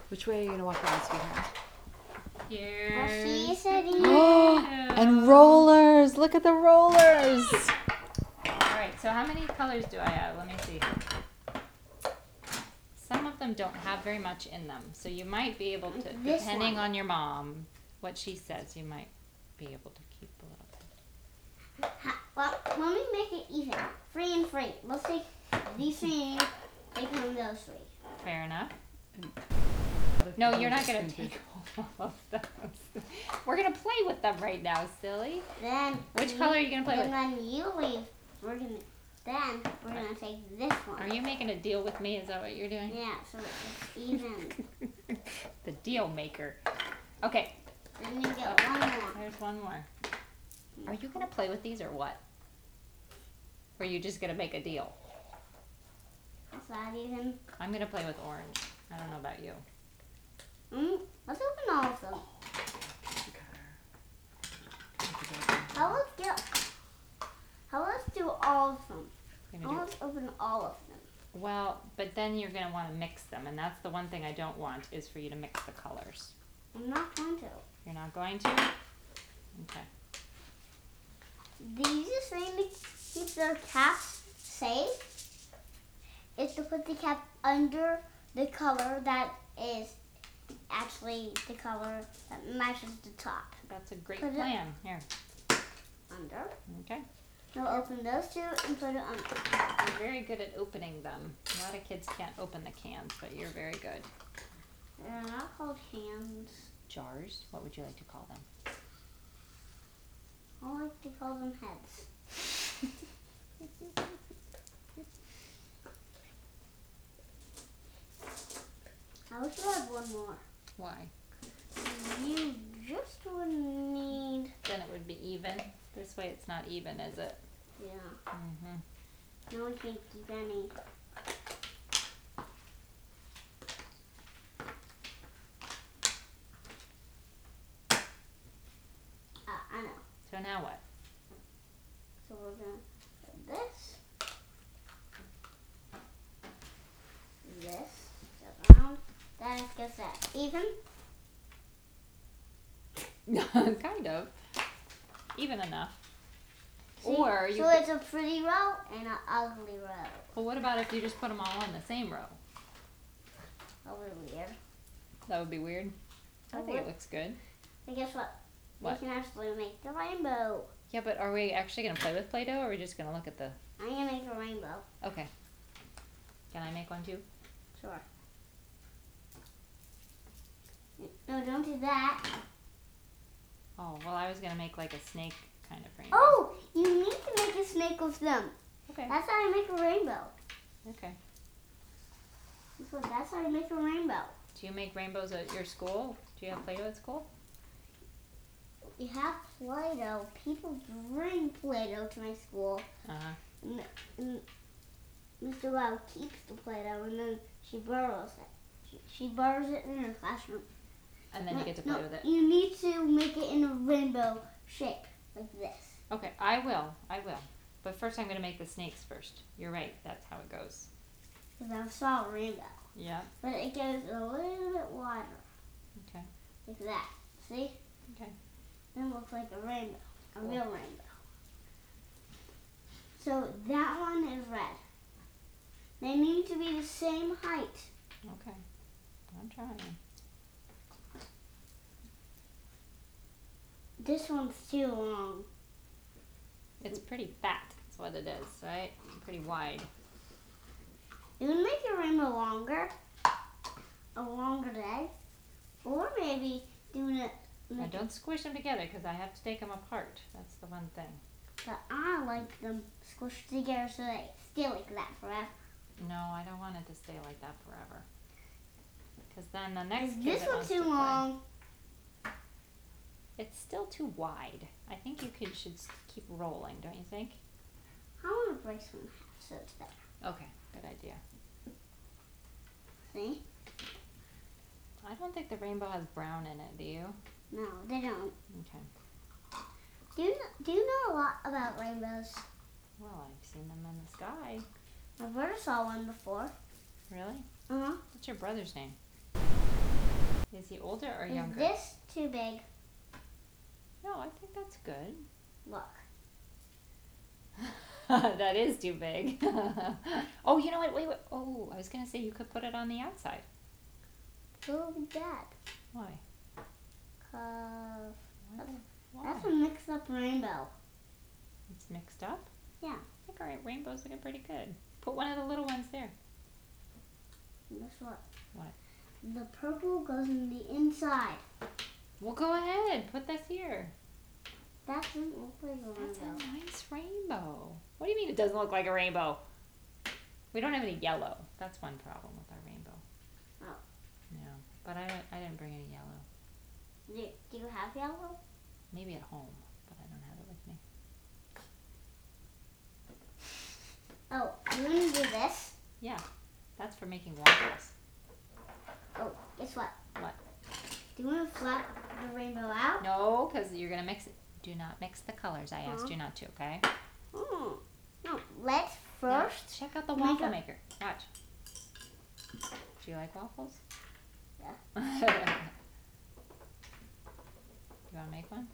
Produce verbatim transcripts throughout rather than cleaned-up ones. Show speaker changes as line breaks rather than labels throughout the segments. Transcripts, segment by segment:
Which way are you going to walk around, sweetheart?
Here.
I'll see you, Sadie.
Oh, and rollers. Look at the rollers.
Alright, so how many colors do I have? Let me see. Some of them don't have very much in them. So you might be able to,
This
depending
one.
on your mom, what she says, you might be able to keep a little bit.
Ha- Well, let me make it even. Three and three. Let's take these three and take them those three.
Fair enough. No, you're not going to take all of those. We're going to play with them right now, silly.
Then
Which
you-
color are you going to play
then
with?
when you leave, we're gonna. Then we're gonna take this one.
Are you making a deal with me? Is that what you're doing?
Yeah, so it's even.
The deal maker. Okay,
Then you get one more.
there's one more. Are you going to play with these or what? Or are you just going to make a deal?
Is that even?
I'm going to play with orange. I don't know about you.
Mm, let's open all of them. How let's get. How let's do all of them.
You're
How
gonna do-
let's open all of them.
Well, but then you're going to want to mix them, and that's the one thing I don't want is for you to mix the colors.
I'm not going to.
You're not going to? Okay.
The easiest way to keep their caps safe is to put the cap under the color that is actually the color that matches the top.
That's a great
Put it-
plan. Here.
Under.
Okay.
Now open those two and put it under.
You're very good at opening them. A lot of kids can't open the cans, but you're very good.
They're not called hands.
Jars? What would you like to call them?
I like to call them heads. I wish I had one more.
Why?
You just would need.
Then it would be even. This way it's not even, is it?
Yeah.
Mm-hmm.
No one can keep any. Ah, I know.
So now what?
So we're gonna put this. This. Around. That gets that even.
Kind of. Even enough.
See?
Or you
So
could-
it's a pretty row and an ugly row.
Well, what about if you just put them all in the same row?
That would be weird.
That would be weird. I
That
think it
would.
looks good.
And guess what?
What?
We can actually make the rainbow.
Yeah, but are we actually going to play with Play-Doh, or are we just going to look at the...
I'm gonna make a rainbow.
Okay. Can I make one too?
Sure. No, don't do that.
Oh, well, I was going to make like a snake kind of rainbow.
Oh, you need to make a snake with them.
Okay.
That's how I make a rainbow.
Okay.
So that's how I make a rainbow.
Do you make rainbows at your school? Do you have Play-Doh at school?
We have Play-Doh. People bring Play-Doh to my school.
Uh-huh.
And, and Mister Wow keeps the Play-Doh and then she borrows it. She, she borrows it in her classroom.
And then you get to
No,
play with it.
You need to make it in a rainbow shape, like this.
Okay, I will. I will. But first I'm going to make the snakes first. You're right. That's how it goes.
Because I saw a rainbow.
Yeah.
But it goes a little bit wider.
Okay.
Like that. See?
Okay.
Then it looks like a rainbow. A
Cool.
real rainbow. So that one is red. They need to be the same height.
Okay. I'm trying.
This one's too long.
It's pretty fat. That's what it is, right? Pretty wide.
You can make your rainbow longer. A longer day. Or maybe doing it.
Now don't squish them together because I have to take them apart. That's the one thing.
But I like them squished together so they stay like that forever.
No, I don't want it to stay like that forever. Because then the next
Is
kid
this
that
one
wants to
too
play-
long?
It's still too wide. I think you could should s- keep rolling, don't you think?
I want to break some in half so it's better.
Okay, good idea.
See?
I don't think the rainbow has brown in it, do you?
No, they don't.
Okay.
Do you, kn- do you know a lot about rainbows?
Well, I've seen them in the sky.
My brother saw one before.
Really?
Uh huh.
What's your brother's name? Is he older or
Is
younger?
this too big?
No, I think that's good.
Look.
That is too big. Oh, you know what? Wait, wait. Oh, I was gonna say you could put it on the outside.
Too bad.
Why?
Cause
Why? Why?
that's a mixed up rainbow.
It's mixed up?
Yeah.
I think our rainbow's looking pretty good. Put one of the little ones there.
Guess what?
What?
The purple goes in the inside.
Well, go ahead. Put this here.
That doesn't look like a
That's
rainbow.
a nice rainbow. What do you mean it doesn't look like a rainbow? We don't have any yellow. That's one problem with our rainbow.
Oh.
Yeah, but I don't, I didn't bring any yellow.
Do, do you have yellow?
Maybe at home, but I don't have it with me.
Oh, you want to do this?
Yeah, that's for making waffles.
Oh, guess what?
What?
Do you want to flat the rainbow out?
No, because you're gonna mix it. Do not mix the colors. I asked
Uh-huh.
you not to. Okay.
Mm. No, let's
Now,
first.
check out the
make
waffle
a-
maker. Watch. Do you like waffles?
Yeah.
You want to make one?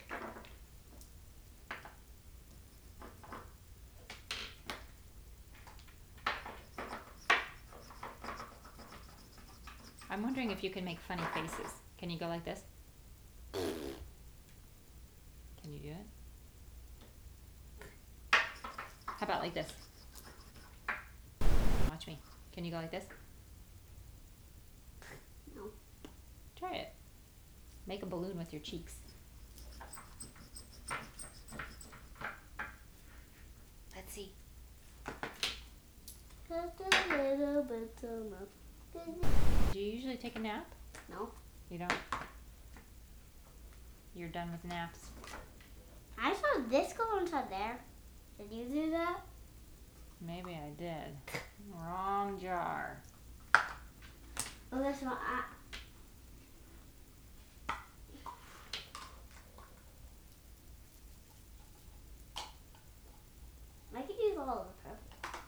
I'm wondering if you can make funny faces. Can you go like this? Can you do it? How about like this? Watch me. Can you go like this?
No.
Try it. Make a balloon with your cheeks. Let's see.
Just a little bit too much.
Do you usually take a nap?
No.
You don't? You're done with naps.
I saw this go inside there. Did you do that?
Maybe I did. Wrong jar.
Oh, that's what I. I could use all of the purple.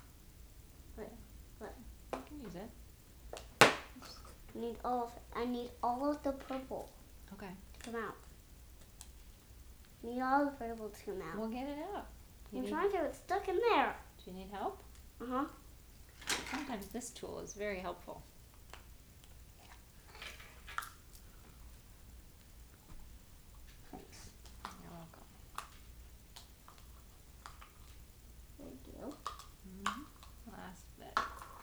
You can use it.
I need all of I need all of the purple
Okay.
to come out. I need all the purple to come out.
We'll get it out. You
I'm
need,
trying to. It's stuck in there.
do you need help?
Uh huh.
Sometimes this tool is very helpful.
Thanks.
You're welcome.
Thank you.
hmm Last bit.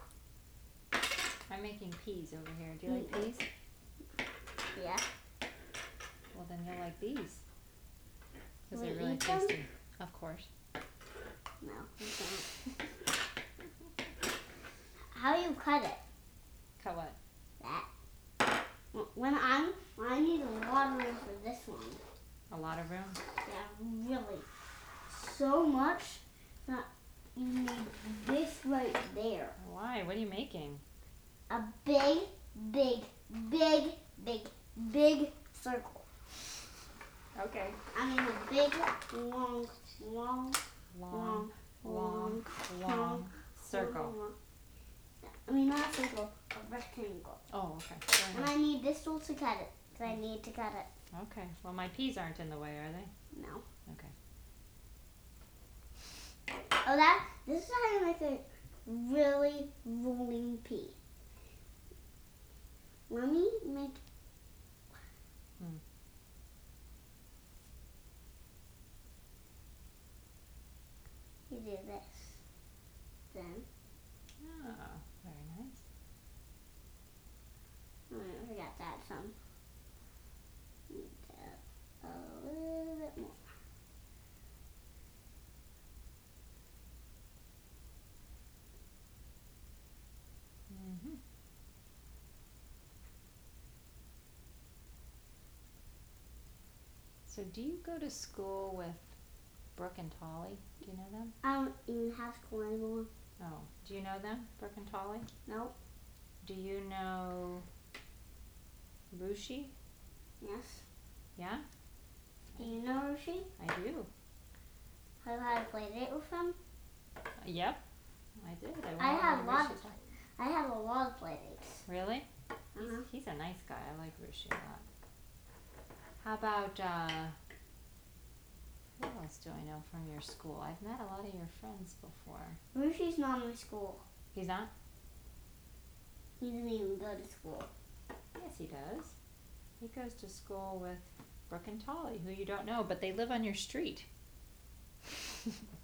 I'm making peas over here. Do you like peas?
Yeah.
Well, then you'll like these. Because
Can
they're
we
really
eat them?
tasty. Of course.
No, you can't. How do you cut it?
Cut what?
That. When I'm, I need a lot of room for this one.
A lot of room?
Yeah, really. So much that you need this right there.
Why? What are you making?
A big, big, big, big, big circle.
Okay.
I mean a big, long, long,
Long,
long,
long, long circle.
long- I mean not a circle, a rectangle.
Oh, okay. Go
And
ahead.
I need this tool to cut it. Cause I need to cut it.
Okay. Well, my peas aren't in the way, are they?
No.
Okay.
Oh, that. This is how you make a really rolling pea. Let me make.
Hmm.
You do this. Then.
Oh, very nice.
Oh, I forgot to add some. Need to add a little bit more.
Mm-hmm. So do you go to school with Brooke and Tolly? Do you know them?
I don't even have school anymore.
Oh, do you know them, Brooke and Tolly?
Nope.
Do you know Rushi?
Yes.
Yeah,
Do you know Rushi?
I do.
Have you had a play date with him?
Uh, yep, I did. I, went
I
on
had
to
lots.
Rushi's house.
I had a lot of play dates.
Really? He's,
Uh-huh.
he's a nice guy. I like Rishi a lot. How about, uh, who else do I know from your school? I've met a lot of your friends before.
Rishi's not in my school.
He's not?
He doesn't even go to school.
Yes, he does. He goes to school with Brooke and Tolly, who you don't know, but they live on your street.